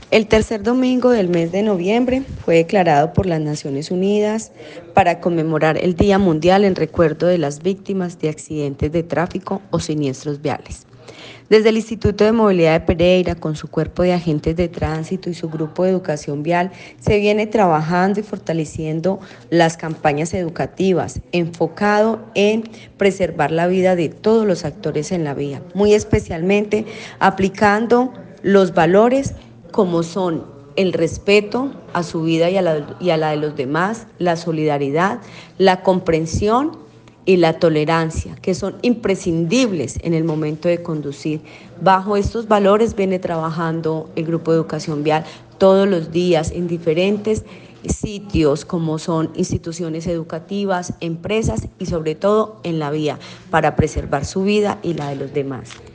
El tercer domingo del mes de noviembre fue declarado por las Naciones Unidas para conmemorar el Día Mundial en recuerdo de las víctimas de accidentes de tráfico o siniestros viales. Desde el Instituto de Movilidad de Pereira, con su cuerpo de agentes de tránsito y su grupo de educación vial, se viene trabajando y fortaleciendo las campañas educativas, enfocado en preservar la vida de todos los actores en la vía, muy especialmente aplicando los valores como son el respeto a su vida y a la de los demás, la solidaridad, la comprensión y la tolerancia, que son imprescindibles en el momento de conducir. Bajo estos valores viene trabajando el Grupo de Educación Vial todos los días en diferentes sitios como son instituciones educativas, empresas y sobre todo en la vía para preservar su vida y la de los demás.